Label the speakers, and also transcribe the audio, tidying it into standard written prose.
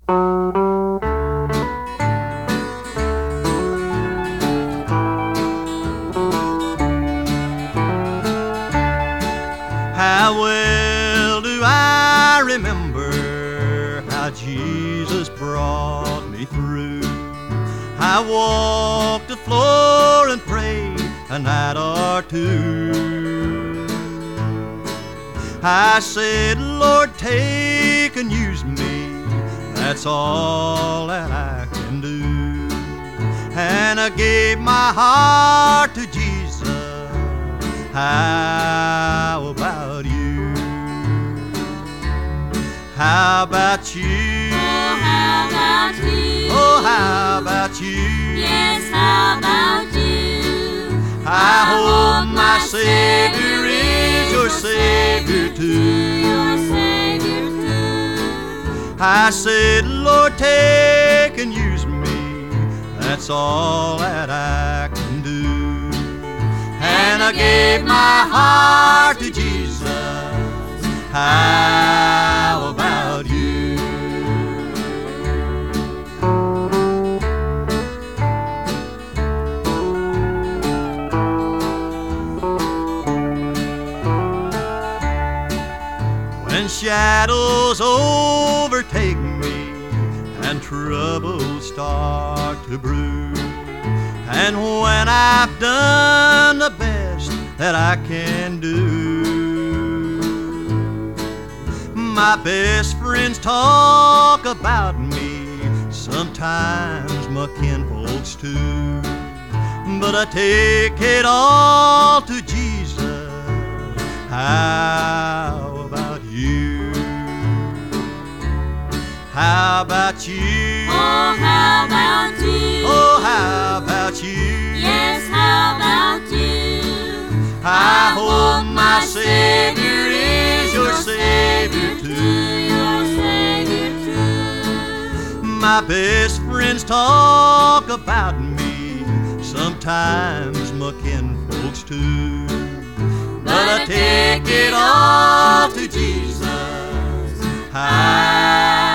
Speaker 1: How well do I remember how Jesus brought me through. I walked the floor and prayed a night or two. I said, Lord, take and use me, that's all that I can do. And I gave my heart to Jesus. How about you? How about you?
Speaker 2: Oh, how about you?
Speaker 1: Oh, how about you?
Speaker 2: Yes, how about you?
Speaker 1: I hope my Savior is your Savior too.
Speaker 2: Your Savior too.
Speaker 1: I said, Lord, take and use me, that's all that I can do. And I gave my heart to Jesus. How about you? When shadows overtake me and troubles start to brew, and when I've done the best that I can do, my best friends talk about me, sometimes my kinfolks too. But I take it all to Jesus. How about you? How about you?
Speaker 2: Oh, how about you?
Speaker 1: Oh, how about you?
Speaker 2: Yes, how about you?
Speaker 1: I hope my Savior is your Savior too.
Speaker 2: Your Savior too.
Speaker 1: My best friends talk about me, sometimes my kinfolks too. But I take it all to Jesus.